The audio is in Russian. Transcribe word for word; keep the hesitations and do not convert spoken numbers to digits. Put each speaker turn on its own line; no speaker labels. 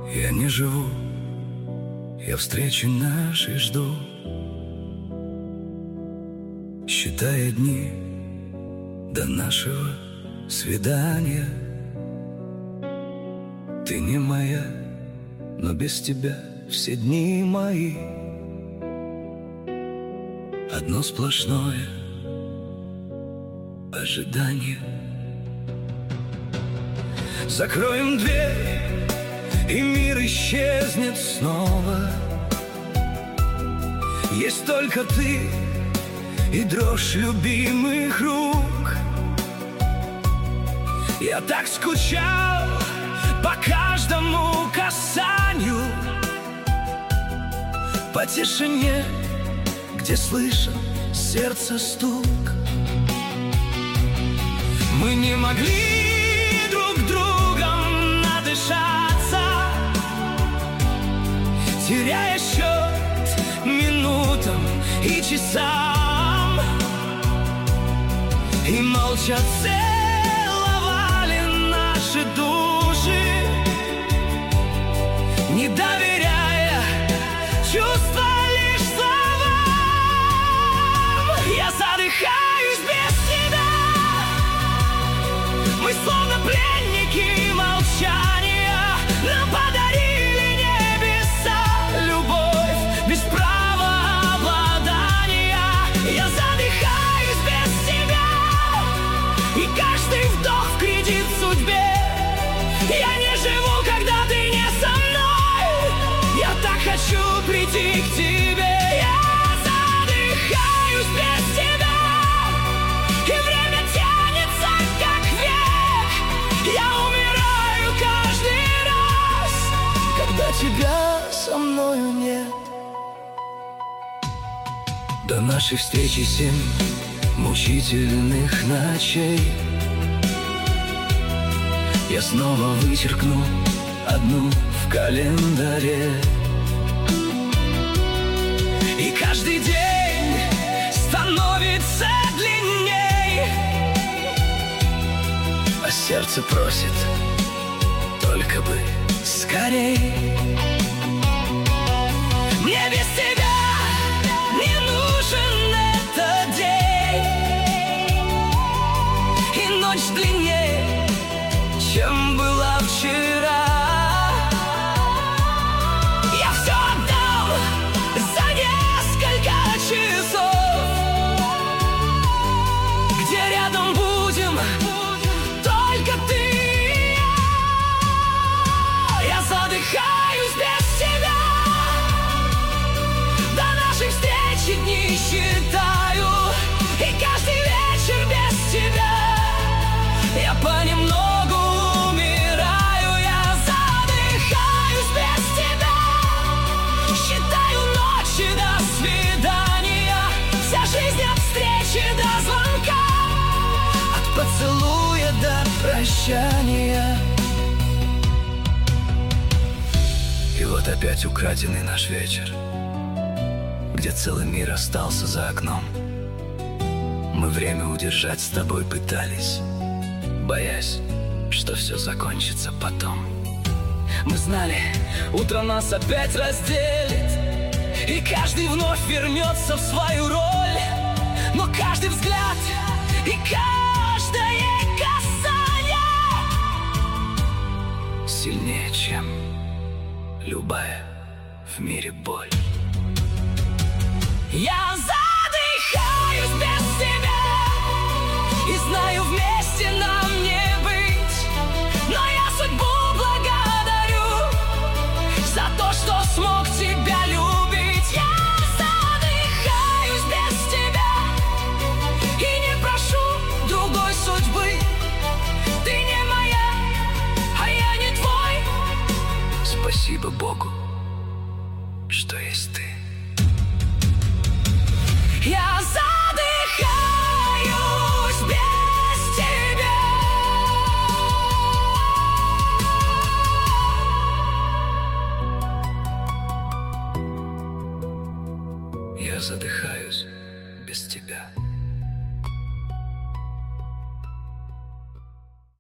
Я не живу, я встречи нашей жду, считая дни до нашего свидания. Ты не моя, но без тебя все дни мои одно сплошное ожидание. Закроем дверь, и мир исчезнет снова. Есть только ты и дрожь любимых рук. Я так скучал по каждому касанию, по тишине, где слышен сердце стук. Мы не могли друг другом надышаться, теряя счет минутам и часам, и молча целовали наши души, не доверяя чувства лишь словам. Я задыхаюсь без тебя. Мы словно пленники молчания, нам подарили небеса любовь без права обладания. Я задыхаюсь без тебя, и каждый вдох в кредит судьбе. Я не живу, когда ты не со мной. Я так хочу прийти к тебе. Я задыхаюсь без тебя, и время тянется как век. Я умираю каждый раз, когда тебя со мною нет. До нашей встречи семь мучительных ночей. Я снова вычеркну одну в календаре, и каждый день становится длинней, а сердце просит только бы скорей. Мне без тебя не нужен этот день, и ночь длиннее, чем была вчера. Я все отдам за несколько часов, где рядом будем только ты и я. Я задыхаюсь без тебя, до нашей встречи дни считаю, и каждый вечер без тебя я понемногу умираю. Я задыхаюсь без тебя, считаю ночи до свидания, вся жизнь от встречи до звонка, от поцелуя до прощания. И вот опять украденный наш вечер, где целый мир остался за окном. Мы время удержать с тобой пытались, боясь, что все закончится потом. Мы знали, утро нас опять разделит, и каждый вновь вернется в свою роль. Но каждый взгляд и каждое касание сильнее, чем любая в мире боль. Я задыхаюсь без тебя, и знаю, вместе нам не быть, но я судьбу благодарю за то, что смог тебя любить. Я задыхаюсь без тебя и не прошу другой судьбы. Ты не моя, а я не твой. Спасибо Богу, что есть ты. Я задыхаюсь без тебя. Я задыхаюсь без тебя.